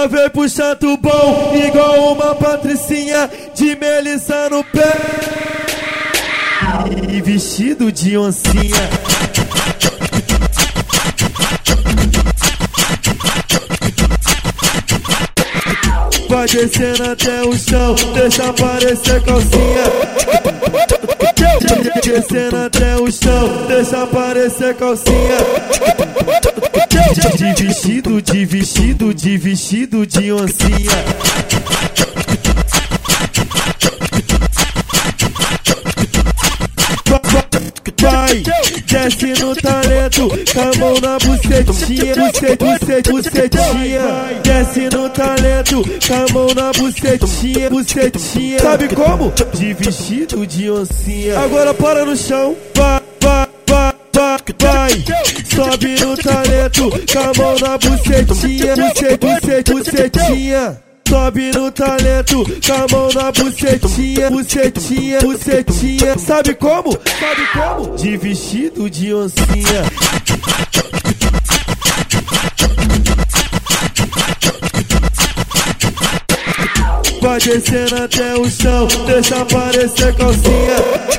Ela vem puxando bom, igual uma patricinha de melissa no pé e vestido de oncinha. Vai descendo até o chão, deixa aparecer calcinha. Descendo até o chão, deixa aparecer calcinha. De vestido, de vestido, de vestido de oncinha. Vai, desce no talento, com a mão na bucetinha, bucetinha. Desce no talento, com a mão na bucetinha, bucetinha. Sabe como? De vestido de oncinha. Agora para no chão, vai. Sobe no talento, com a mão na bucetinha, bucetinha. Sobe no talento, com a mão na bucetinha, bucetinha. Sabe como? Sabe como? De vestido de oncinha. Vai descendo até o chão, deixa aparecer calcinha.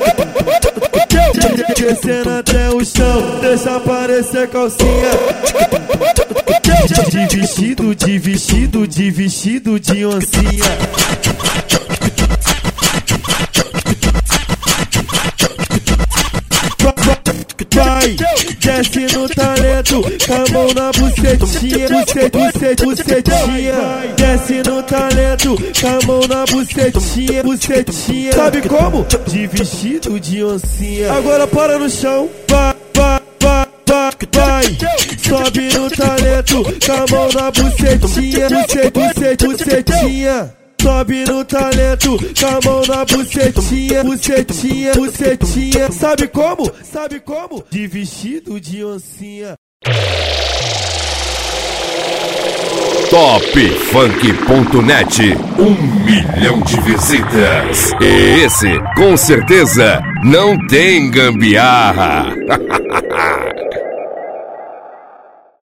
Descendo até o chão, deixa aparecer calcinha. De vestido, de vestido, de vestido de oncinha. Vai, desce no talento, com a mão na bucetinha, bucetinha. Desce no talento, com a mão na bucetinha. Sabe como? De vestido de oncinha. Agora para no chão, vai. Sobe no talento, com a mão na bucetinha, bucetinha. Sobe no talento, com a mão na bucetinha, bucetinha. Sabe como? Sabe como? De vestido de oncinha. Topfunk.net, 1 milhão de visitas. E esse, com certeza, não tem gambiarra.